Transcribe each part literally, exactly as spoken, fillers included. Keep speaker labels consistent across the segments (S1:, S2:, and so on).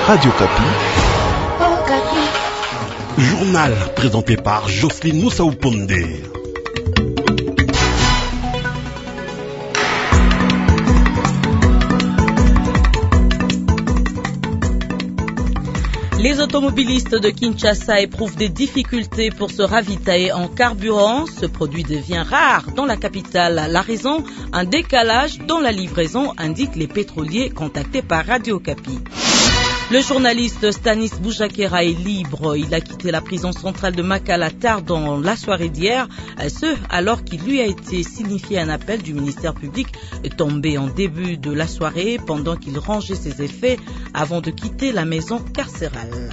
S1: Radio Kapi. Journal présenté par Jocelyne Moussaouponde.
S2: Les automobilistes de Kinshasa éprouvent des difficultés pour se ravitailler en carburant. Ce produit devient rare dans la capitale. La raison, un décalage dans la livraison, indiquent les pétroliers contactés par Radio Kapi. Le journaliste Stanis Boujakera est libre. Il a quitté la prison centrale de Makala tard dans la soirée d'hier, ce alors qu'il lui a été signifié un appel du ministère public tombé en début de la soirée pendant qu'il rangeait ses effets avant de quitter la maison carcérale.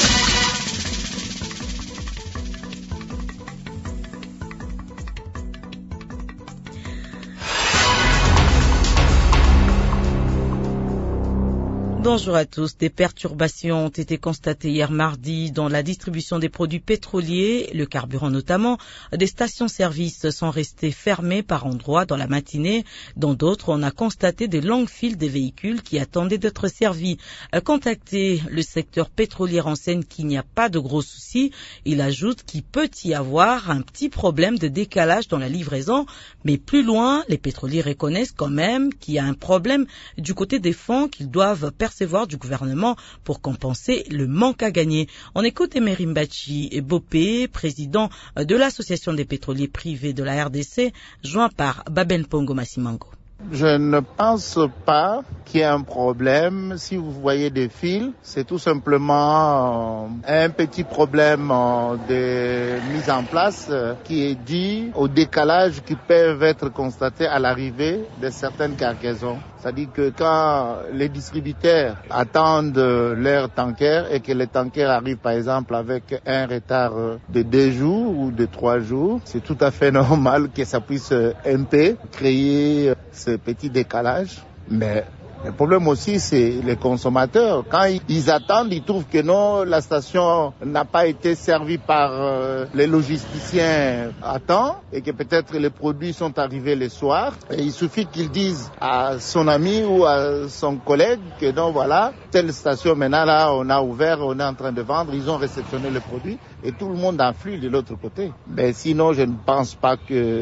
S2: Bonjour à tous. Des perturbations ont été constatées hier mardi dans la distribution des produits pétroliers, le carburant notamment. Des stations-service sont restées fermées par endroits dans la matinée. Dans d'autres, on a constaté des longues files de véhicules qui attendaient d'être servis. Contacté, le secteur pétrolier renseigne qu'il n'y a pas de gros soucis. Il ajoute qu'il peut y avoir un petit problème de décalage dans la livraison. Mais plus loin, les pétroliers reconnaissent quand même qu'il y a un problème du côté des fonds qu'ils doivent percevoir du gouvernement pour compenser le manque à gagner. On écoute Emery Mbachi Bopé, président de l'Association des pétroliers privés de la R D C, joint par Baben Pongo Massimango.
S3: Je ne pense pas qu'il y ait un problème. Si vous voyez des fils, c'est tout simplement un petit problème de mise en place qui est dû au décalage qui peuvent être constatés à l'arrivée de certaines cargaisons. C'est-à-dire que quand les distributeurs attendent leur tanker et que les tankers arrivent par exemple avec un retard de deux jours ou de trois jours, c'est tout à fait normal que ça puisse un peu créer ce petit décalage. Mais le problème aussi, c'est les consommateurs. Quand ils attendent, ils trouvent que non, la station n'a pas été servie par euh, les logisticiens à temps et que peut-être les produits sont arrivés le soir. Et il suffit qu'ils disent à son ami ou à son collègue que non, voilà, telle station maintenant là, on a ouvert, on est en train de vendre, ils ont réceptionné le produit et tout le monde afflue de l'autre côté. Mais sinon, je ne pense pas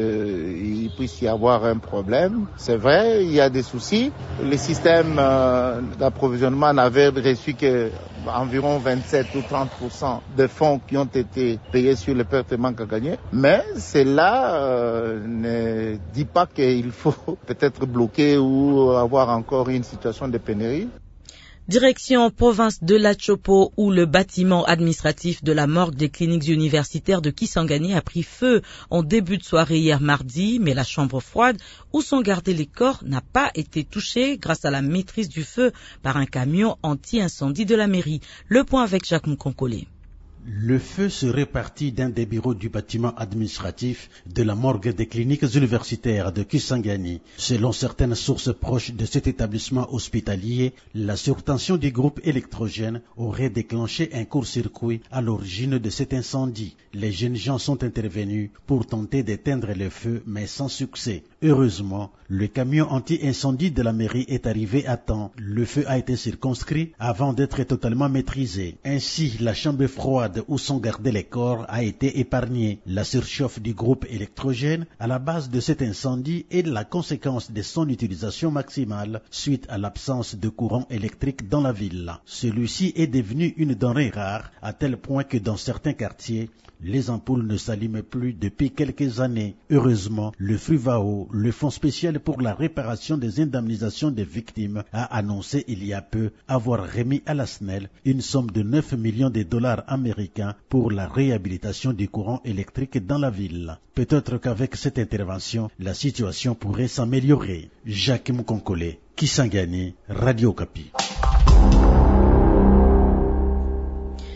S3: qu'il puisse y avoir un problème. C'est vrai, il y a des soucis. Les systèmes Euh, d'approvisionnement n'avait reçu que environ vingt-sept ou trente pour cent des fonds qui ont été payés sur les pertes et manques à gagner. Mais cela euh, ne dit pas qu'il faut peut-être bloquer ou avoir encore une situation de pénurie.
S2: Direction province de l'Atchopo où le bâtiment administratif de la morgue des cliniques universitaires de Kisangani a pris feu en début de soirée hier mardi, mais la chambre froide où sont gardés les corps n'a pas été touchée grâce à la maîtrise du feu par un camion anti-incendie de la mairie. Le point avec Jacques Moukonkole.
S4: Le feu serait parti d'un des bureaux du bâtiment administratif de la morgue des cliniques universitaires de Kisangani. Selon certaines sources proches de cet établissement hospitalier, la surtension du groupe électrogène aurait déclenché un court-circuit à l'origine de cet incendie. Les jeunes gens sont intervenus pour tenter d'éteindre le feu, mais sans succès. Heureusement, le camion anti-incendie de la mairie est arrivé à temps. Le feu a été circonscrit avant d'être totalement maîtrisé. Ainsi, la chambre froide où sont gardés les corps a été épargnée. La surchauffe du groupe électrogène à la base de cet incendie est la conséquence de son utilisation maximale suite à l'absence de courant électrique dans la ville. Celui-ci est devenu une denrée rare à tel point que dans certains quartiers, les ampoules ne s'allument plus depuis quelques années. Heureusement, le FRUVAO, le Fonds spécial pour la réparation des indemnisations des victimes, a annoncé il y a peu avoir remis à la S N E L une somme de neuf millions de dollars américains pour la réhabilitation du courant électrique dans la ville. Peut-être qu'avec cette intervention, la situation pourrait s'améliorer. Jacques Moukonkole, Kisangani, Radio Kapi.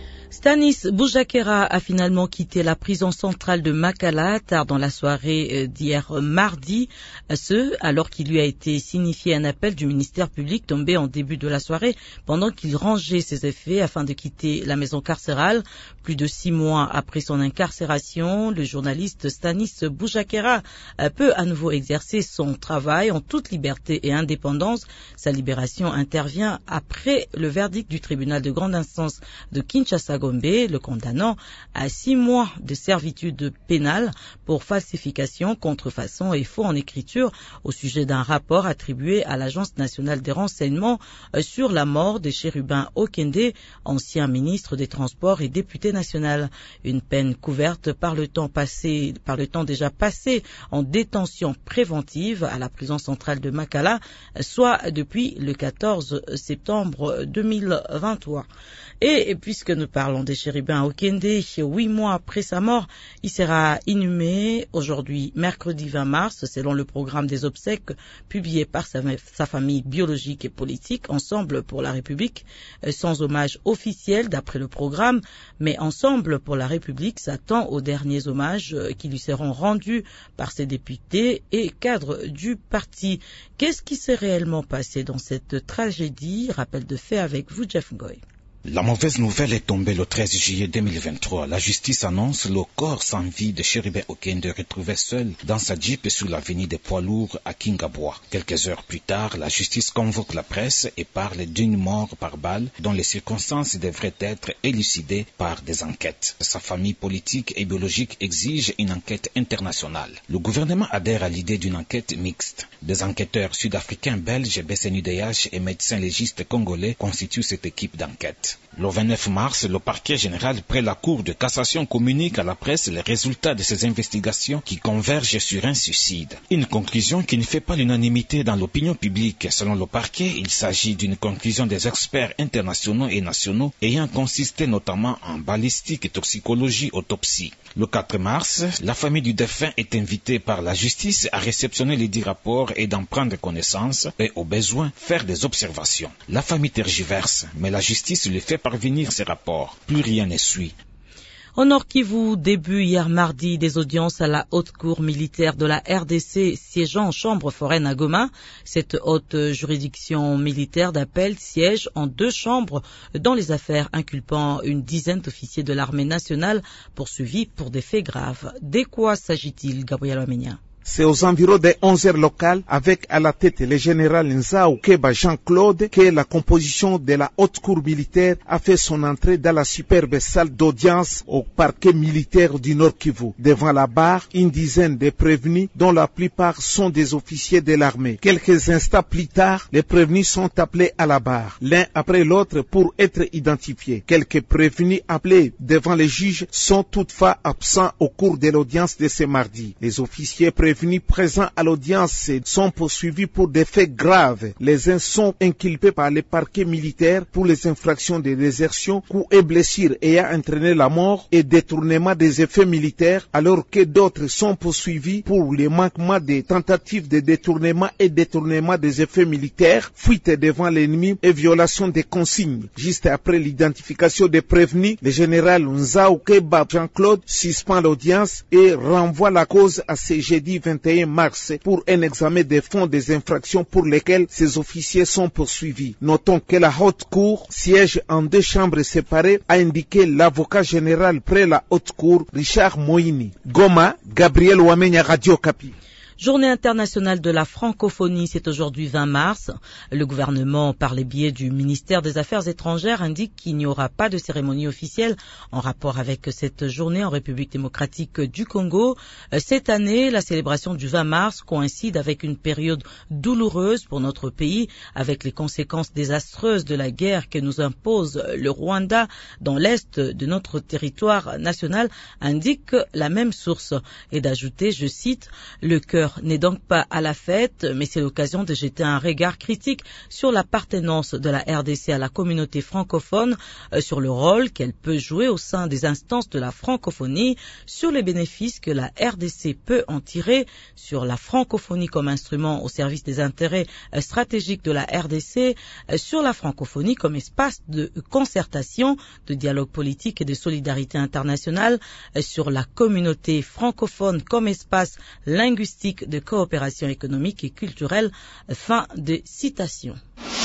S2: Stanis Boujakera a finalement quitté la prison centrale de Makala tard dans la soirée d'hier mardi, ce alors qu'il lui a été signifié un appel du ministère public tombé en début de la soirée pendant qu'il rangeait ses effets afin de quitter la maison carcérale. Plus de six mois après son incarcération, le journaliste Stanis Boujakera peut à nouveau exercer son travail en toute liberté et indépendance. Sa libération intervient après le verdict du tribunal de grande instance de Kinshasa Gombe, le condamnant à six mois de servitude pénale pour falsification, contrefaçon et faux en écriture au sujet d'un rapport attribué à l'Agence nationale des renseignements sur la mort de Chérubin Okende, ancien ministre des Transports et député national. Une peine couverte par le temps passé, par le temps déjà passé en détention préventive à la prison centrale de Makala, soit depuis le quatorze septembre deux mille vingt-trois. Et puisque nous parlons des Chérubin Okende, huit mois après sa mort, il sera inhumé aujourd'hui, mercredi vingt mars, selon le programme des obsèques publié par sa, sa famille biologique et politique, Ensemble pour la République, sans hommage officiel d'après le programme, mais Ensemble pour la République s'attend aux derniers hommages qui lui seront rendus par ses députés et cadres du parti. Qu'est-ce qui s'est réellement passé dans cette tragédie? Rappel de fait avec vous, Jeff Ngoy.
S5: La mauvaise nouvelle est tombée le treize juillet deux mille vingt-trois. La justice annonce le corps sans vie de Chérubin Okende retrouvé seul dans sa jeep sur l'avenue des Poids Lourds à Kingabois. Quelques heures plus tard, la justice convoque la presse et parle d'une mort par balle dont les circonstances devraient être élucidées par des enquêtes. Sa famille politique et biologique exige une enquête internationale. Le gouvernement adhère à l'idée d'une enquête mixte. Des enquêteurs sud-africains, belges, B C N U D H et médecins légistes congolais constituent cette équipe d'enquête. Le vingt-neuf mars, le parquet général près la Cour de cassation communique à la presse les résultats de ces investigations qui convergent sur un suicide. Une conclusion qui ne fait pas l'unanimité dans l'opinion publique. Selon le parquet, il s'agit d'une conclusion des experts internationaux et nationaux ayant consisté notamment en balistique, toxicologie, autopsie. Le quatre mars, la famille du défunt est invitée par la justice à réceptionner les dix rapports et d'en prendre connaissance et, au besoin, faire des observations. La famille tergiverse, mais la justice lui fait parvenir ces rapports. Plus rien ne suit.
S2: Au Nord Kivu, début hier mardi des audiences à la haute cour militaire de la R D C siégeant en chambre foraine à Goma. Cette haute juridiction militaire d'appel siège en deux chambres dans les affaires inculpant une dizaine d'officiers de l'armée nationale poursuivis pour des faits graves. De quoi s'agit-il, Gabriel Amenia?
S6: C'est aux environs des onze heures locales, avec à la tête le général Nzao Keba Jean-Claude, que la composition de la haute cour militaire a fait son entrée dans la superbe salle d'audience au parquet militaire du Nord Kivu. Devant la barre, une dizaine de prévenus, dont la plupart sont des officiers de l'armée. Quelques instants plus tard, les prévenus sont appelés à la barre, l'un après l'autre pour être identifiés. Quelques prévenus appelés devant les juges sont toutefois absents au cours de l'audience de ce mardi. Les officiers prévenus prévenus présents à l'audience sont poursuivis pour des faits graves. Les uns sont inculpés par les parquets militaires pour les infractions de désertion, coups et blessures ayant entraîné la mort et détournement des effets militaires, alors que d'autres sont poursuivis pour les manquements des tentatives de détournement et détournement des effets militaires, fuite devant l'ennemi et violation des consignes. Juste après l'identification des prévenus, le général Nzao Keba Jean-Claude suspend l'audience et renvoie la cause à ce jeudi vingt et un mars pour un examen des fonds des infractions pour lesquels ces officiers sont poursuivis. Notons que la haute cour siège en deux chambres séparées, a indiqué l'avocat général près la haute cour, Richard Moïni. Goma, Gabriel Ouamenya, Radio Kapi.
S2: Journée internationale de la francophonie, c'est aujourd'hui vingt mars. Le gouvernement, par les biais du ministère des Affaires étrangères, indique qu'il n'y aura pas de cérémonie officielle en rapport avec cette journée en République démocratique du Congo. Cette année, la célébration du vingt mars coïncide avec une période douloureuse pour notre pays, avec les conséquences désastreuses de la guerre que nous impose le Rwanda dans l'est de notre territoire national, indique la même source. Et d'ajouter, je cite, le cœur L'heure n'est donc pas à la fête, mais c'est l'occasion de jeter un regard critique sur l'appartenance de la R D C à la communauté francophone, sur le rôle qu'elle peut jouer au sein des instances de la francophonie, sur les bénéfices que la R D C peut en tirer, sur la francophonie comme instrument au service des intérêts stratégiques de la R D C, sur la francophonie comme espace de concertation, de dialogue politique et de solidarité internationale, sur la communauté francophone comme espace linguistique de coopération économique et culturelle. Fin de citation.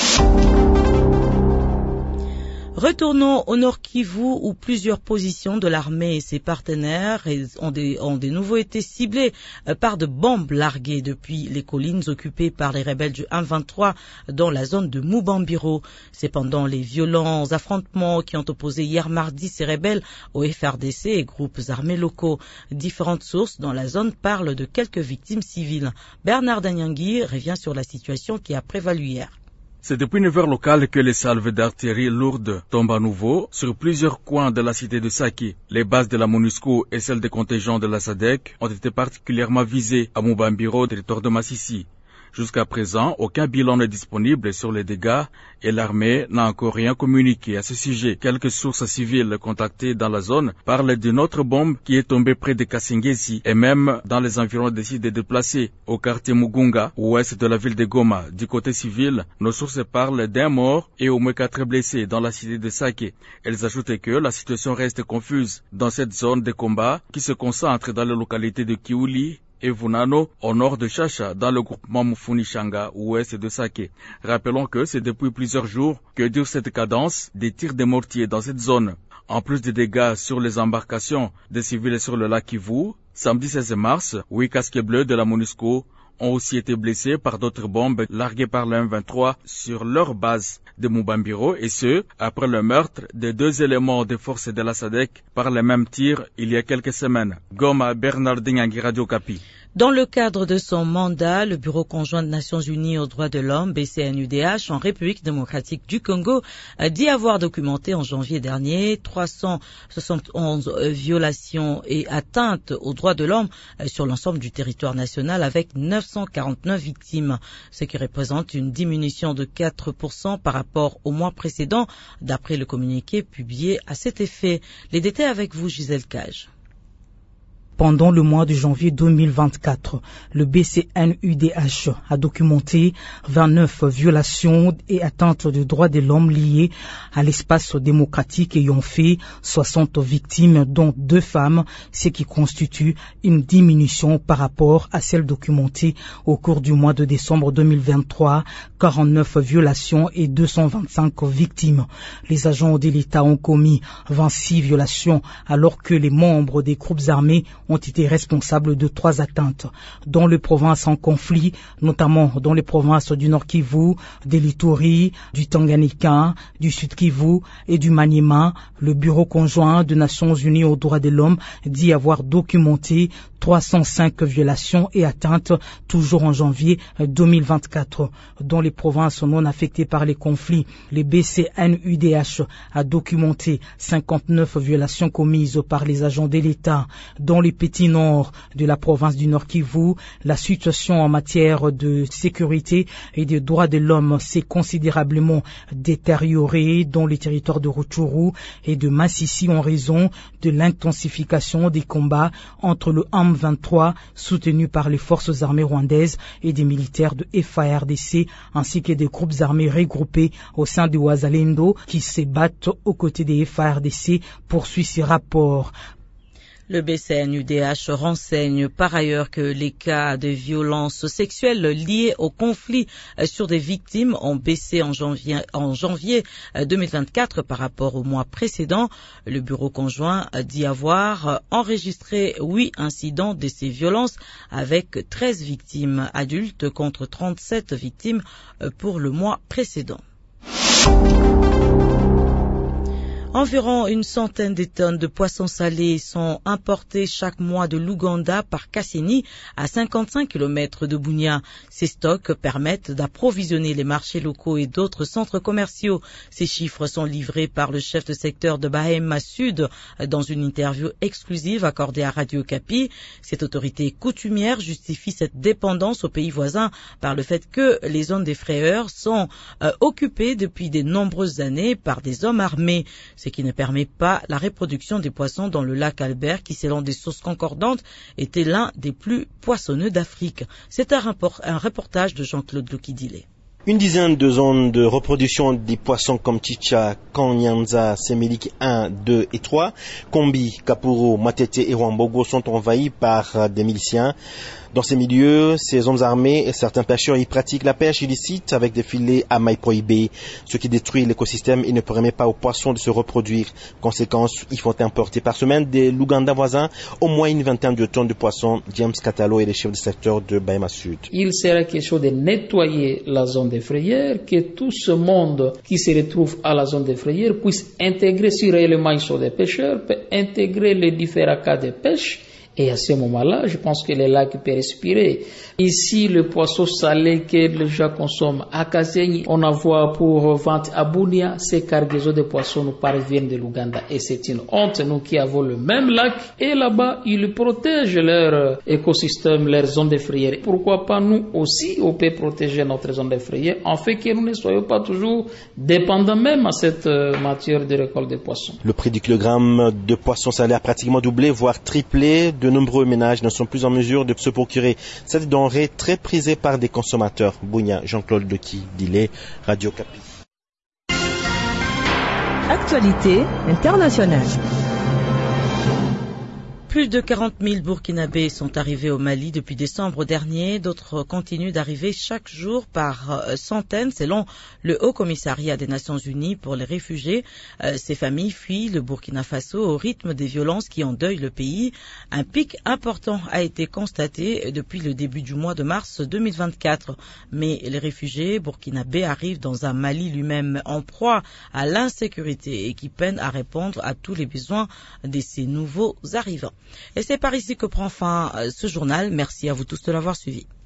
S2: Retournons au Nord Kivu où plusieurs positions de l'armée et ses partenaires ont de, ont de nouveau été ciblées par de bombes larguées depuis les collines occupées par les rebelles du M vingt-trois dans la zone de Mubambiro. C'est pendant les violents affrontements qui ont opposé hier mardi ces rebelles au F R D C et groupes armés locaux. Différentes sources dans la zone parlent de quelques victimes civiles. Bernard Danyangui revient sur la situation qui a prévalu hier.
S7: C'est depuis neuf heures locales que les salves d'artillerie lourde tombent à nouveau sur plusieurs coins de la cité de Sake. Les bases de la MONUSCO et celles des contingents de la S A D C ont été particulièrement visées à Mubambiro, territoire de Massissi. Jusqu'à présent, aucun bilan n'est disponible sur les dégâts et l'armée n'a encore rien communiqué à ce sujet. Quelques sources civiles contactées dans la zone parlent d'une autre bombe qui est tombée près de Kasingezi et même dans les environs des sites déplacés au quartier Mugunga, ouest de la ville de Goma. Du côté civil, nos sources parlent d'un mort et au moins quatre blessés dans la cité de Sake. Elles ajoutent que la situation reste confuse dans cette zone de combat qui se concentre dans les localités de Kiuli et Vunano, au nord de Chacha, dans le groupement Mufuni-Shanga, ouest de Sake. Rappelons que c'est depuis plusieurs jours que dure cette cadence des tirs de mortiers dans cette zone. En plus des dégâts sur les embarcations des civils sur le lac Kivu, samedi seize mars, huit casques bleus de la MONUSCO ont aussi été blessés par d'autres bombes larguées par le M vingt-trois sur leur base de Mubambiro, et ce, après le meurtre de deux éléments des forces de la S A D C par les mêmes tirs il y a quelques semaines. Goma, Bernard Danyangui, Radio Kapi.
S2: Dans le cadre de son mandat, le Bureau conjoint des Nations Unies aux droits de l'homme, B C N U D H, en République démocratique du Congo, a dit avoir documenté en janvier dernier trois cent soixante et onze violations et atteintes aux droits de l'homme sur l'ensemble du territoire national avec neuf cent quarante-neuf victimes, ce qui représente une diminution de quatre pour cent par rapport au mois précédent, d'après le communiqué publié à cet effet. Les détails avec vous, Gisèle Cage.
S8: Pendant le mois de janvier deux mille vingt-quatre, le B C N U D H a documenté vingt-neuf violations et atteintes de droits de l'homme liées à l'espace démocratique ayant fait soixante victimes, dont deux femmes, ce qui constitue une diminution par rapport à celle documentée au cours du mois de décembre deux mille vingt-trois, quarante-neuf violations et deux cent vingt-cinq victimes. Les agents de l'État ont commis vingt-six violations alors que les membres des groupes armés ont été responsables de trois atteintes. Dans les provinces en conflit, notamment dans les provinces du Nord Kivu, de l'Ituri, du Tanganyika, du Sud Kivu et du Maniema, le Bureau conjoint des Nations Unies aux droits de l'homme dit avoir documenté trois cent cinq violations et atteintes toujours en janvier deux mille vingt-quatre. Dans les provinces non affectées par les conflits, le B C N U D H a documenté cinquante-neuf violations commises par les agents de l'État. Dans les petits nord de la province du Nord Kivu, la situation en matière de sécurité et de droits de l'homme s'est considérablement détériorée dans les territoires de Rutshuru et de Massissi en raison de l'intensification des combats entre le M vingt-trois soutenu par les forces armées rwandaises et des militaires de F A R D C ainsi que des groupes armés regroupés au sein du Wazalendo qui se battent aux côtés des F A R D C, poursuit ces rapports.
S2: Le B C N U D H renseigne par ailleurs que les cas de violences sexuelles liées au conflit sur des victimes ont baissé en janvier, en janvier deux mille vingt-quatre par rapport au mois précédent. Le bureau conjoint dit avoir enregistré huit incidents de ces violences avec treize victimes adultes contre trente-sept victimes pour le mois précédent. Environ une centaine de tonnes de poissons salés sont importés chaque mois de l'Ouganda par Kasseni, à cinquante-cinq kilomètres de Bunia. Ces stocks permettent d'approvisionner les marchés locaux et d'autres centres commerciaux. Ces chiffres sont livrés par le chef de secteur de Bahema Sud dans une interview exclusive accordée à Radio Okapi. Cette autorité coutumière justifie cette dépendance aux pays voisins par le fait que les zones des frayeurs sont euh, occupées depuis de nombreuses années par des hommes armés, ce qui ne permet pas la reproduction des poissons dans le lac Albert qui, selon des sources concordantes, était l'un des plus poissonneux d'Afrique. C'est un, rapport, un reportage de Jean-Claude Lokidile.
S9: Une dizaine de zones de reproduction des poissons comme Chicha, Kanyanza, Semelik un, deux et trois, Kombi, Kapuru, Matete et Rwambogo sont envahis par des miliciens. Dans ces milieux, ces hommes armés et certains pêcheurs y pratiquent la pêche illicite avec des filets à mailles prohibées, ce qui détruit l'écosystème et ne permet pas aux poissons de se reproduire. Conséquence, ils font importer par semaine des l'Ouganda voisins au moins une vingtaine de tonnes de poissons. James Catalo est le chef de secteur de Bahema Sud.
S10: Il sera question de nettoyer la zone des frayères, que tout ce monde qui se retrouve à la zone des frayères puisse intégrer, si réellement ils sont des pêcheurs, peut intégrer les différents cas de pêche. Et à ce moment-là, je pense que les lacs peuvent respirer. Ici, le poisson salé que les gens consomment à Kasseni, on envoie pour vente à Bunia. Ces cargaisons de poissons nous parviennent de l'Ouganda. Et c'est une honte, nous qui avons le même lac. Et là-bas, ils protègent leur écosystème, leur zone de frayère. Pourquoi pas nous aussi, on peut protéger notre zone de frayère, en fait que nous ne soyons pas toujours dépendants même à cette matière de récolte de poissons.
S9: Le prix du kilogramme de poisson salé a pratiquement doublé, voire triplé. De nombreux ménages ne sont plus en mesure de se procurer cette denrée très prisée par des consommateurs. Bounia, Jean-Claude Dequi, Dilé, Radio Okapi.
S11: Actualité internationale.
S2: Plus de quarante mille Burkinabés sont arrivés au Mali depuis décembre dernier. D'autres continuent d'arriver chaque jour par centaines, selon le Haut Commissariat des Nations Unies pour les réfugiés. Ces familles fuient le Burkina Faso au rythme des violences qui endeuillent le pays. Un pic important a été constaté depuis le début du mois de mars deux mille vingt-quatre. Mais les réfugiés burkinabés arrivent dans un Mali lui-même en proie à l'insécurité et qui peine à répondre à tous les besoins de ces nouveaux arrivants. Et c'est par ici que prend fin ce journal. Merci à vous tous de l'avoir suivi.